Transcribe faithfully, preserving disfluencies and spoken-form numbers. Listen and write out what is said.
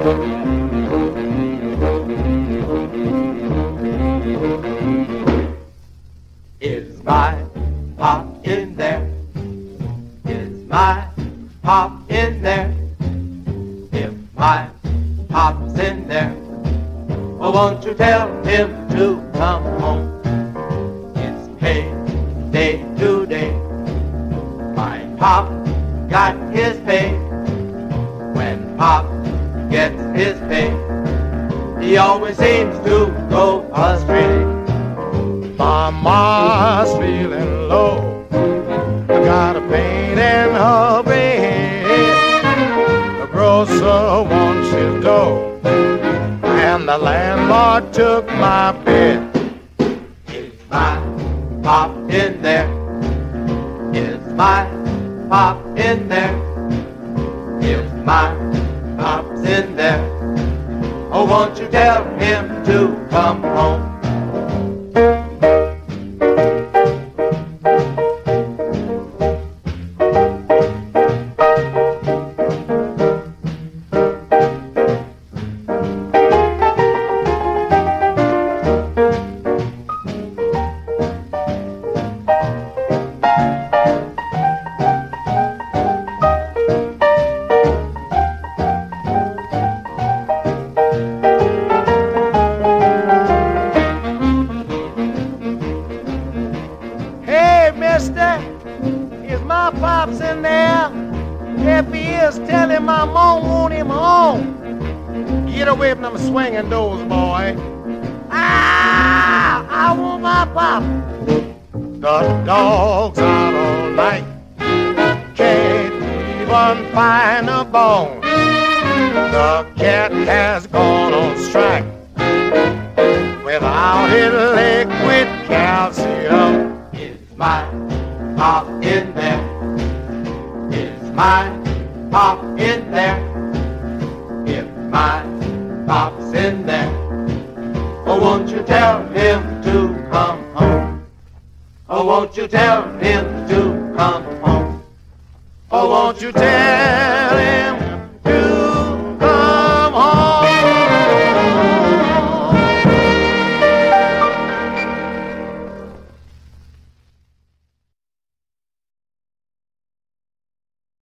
Is my pop in there? Is my pop in there? If my pop's in there, oh, won't you tell him to come home? It's pay day today. My pop got his pay. When pop gets his pay, he always seems to go astray. Mama's feeling low, got a pain in her bed. The grocer wants his dough, and the landlord took my bed. Is my pop in there? Is my pop in there? If my pop's in there, oh, won't you tell him to come home? Mister, is my pops in there? If he is, tell him my mom want him home. Get away from them swinging doors, boy. Ah, I want my pop. The dog's out all night, can't even find a bone. The cat has gone on strike without his liquid calcium. My pop in there? Is my pop in there? If my pop's in there, oh, won't you tell him to come home? Oh, won't you tell him to come home? Oh, won't you tell him